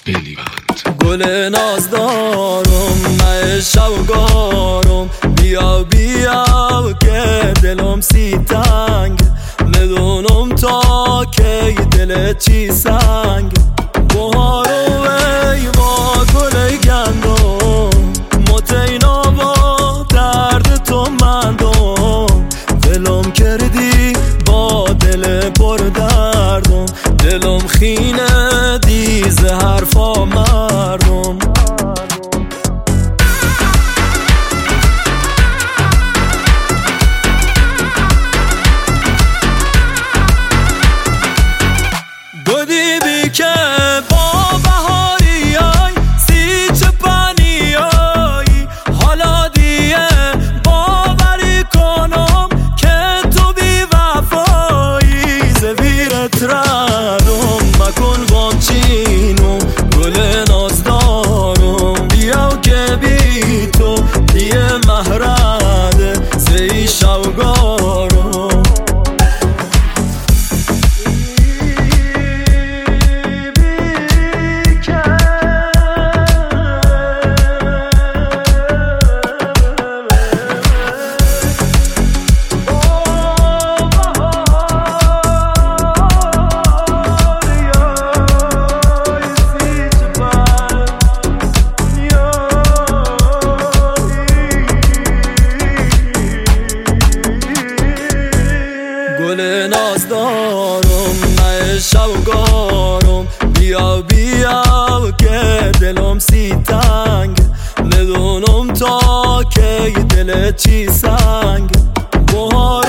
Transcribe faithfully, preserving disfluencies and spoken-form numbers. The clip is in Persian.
گل نازدارم من شوگارم، بیا بیا که دلم سی تنگ، ندونم تا کی دل چی سنگ. بهارو ای با گل گندم، متینا با درد تو مندم، دلم کردی با دل پر دردم، دلم خینه دیز حرفا مردم. گودی بی که با بهاریای سی چپانیای، حالا دیه باوری کنم که تو بی وفایی، زویرت ردم مکن بامچینو گل نازدارم، بیا که بی تو دیه مهرده زی شوگارم. گل نازدارم من شوگارم، بیا بیا که دلم سی تنگ، ندونم تا کی دل چی سنگ. بهار